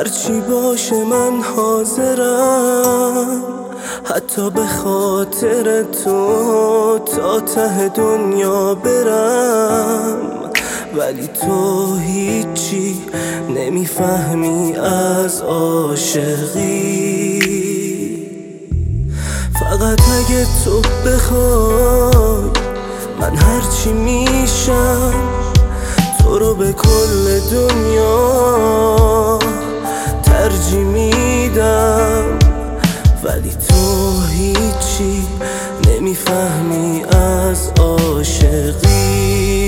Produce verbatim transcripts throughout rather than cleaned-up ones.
هرچی باشه من حاضرم، حتی به خاطر تو تا ته دنیا برم. ولی تو هیچی نمیفهمی از عاشقی. فقط اگه تو بخوای من هرچی میشم، تو رو به کل دنیا ترجیح میدم. ولی تو هیچی نمیفهمی از عاشقی،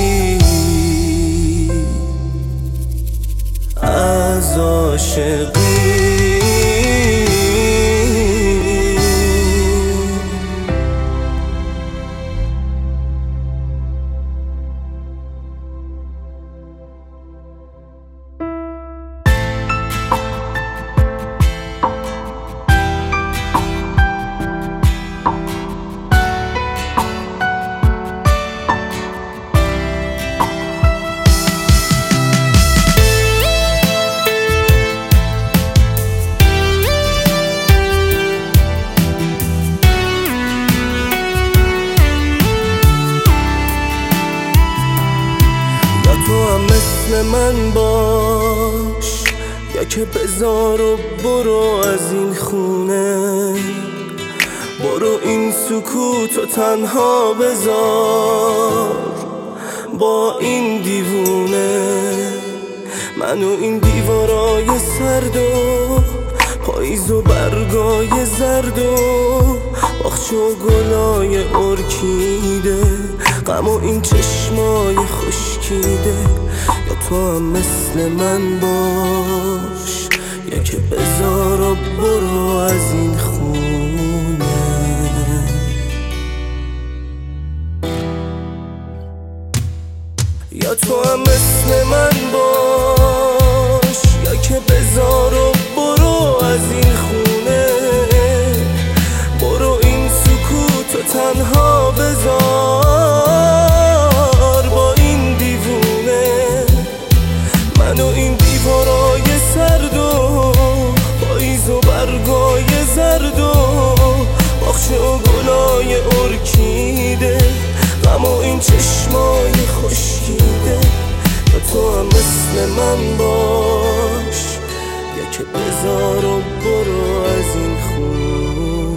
از عاشقی. تو هم مثل من باش، یا که بذار و برو از این خونه. برو این سکوتو تنها بذار با این دیوونه. من و این دیوارای سرد و پاییز و برگای زرد و باغچه و گلای ارکیده، غم و این چشمای خشکیده. یا تو هم مثل من باش، یا که بذار و برو از این خونه. یا تو هم مثل من باش، یا که بذار و برو از این خونه. برو این سکوتو تنها بذار با این دیوونه. من و این دیوارای سرد و پاییز و برگای زرد و باغچه و گلای ارکیده، غم و این چشمای خشکیده. یا تو هم مثل من باش، یا که بذار و برو از این خونه.